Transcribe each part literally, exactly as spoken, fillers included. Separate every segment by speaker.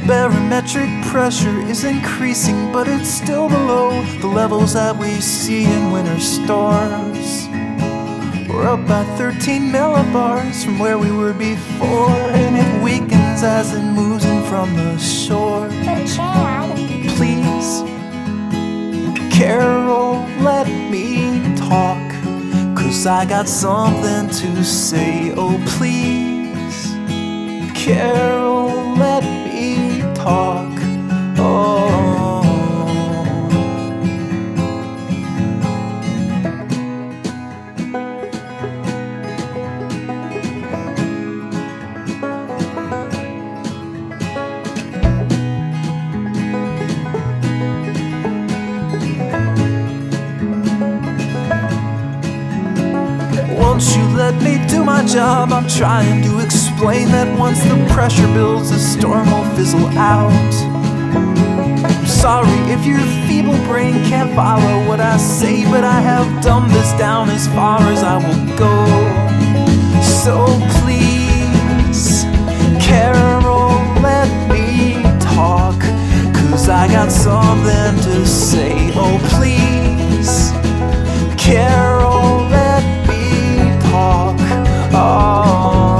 Speaker 1: barometric pressure is increasing, but it's still below the levels that we see in winter storms. We're up by thirteen millibars from where we were before, and it weakens as it moves in from the shore.
Speaker 2: But Chad,
Speaker 1: please, Carol, let me talk, 'cause I got something to say. Oh please, Carol, let me talk. Oh, won't you let me do my job? I'm trying to explain that once the pressure builds, the storm will fizzle out. I'm sorry if your feeble brain can't follow what I say, but I have dumbed this down as far as I will go. So please, Carol, let me talk, 'cause I got something to say. Oh please, Carol, let me talk. Oh,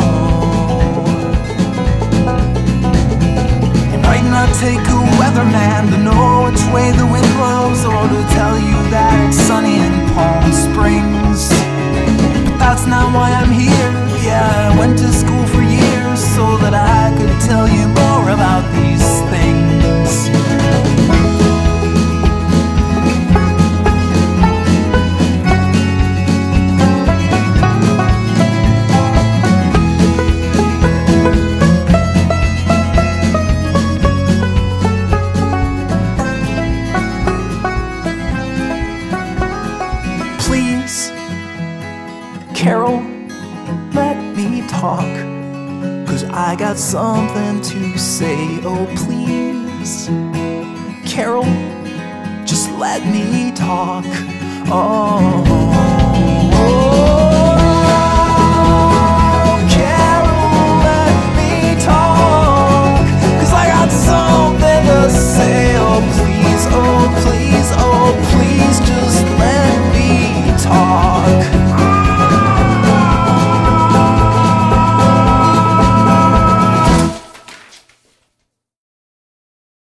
Speaker 1: it might not take a weatherman to know which way the wind blows, or to tell you that it's sunny in Palm Springs, but that's not why I'm here. Yeah, I went to school for years so that I could tell you more about these things. Please, Carol, let me talk, 'cause I got something to say. Oh please, Carol, just let me talk. Oh, oh, oh.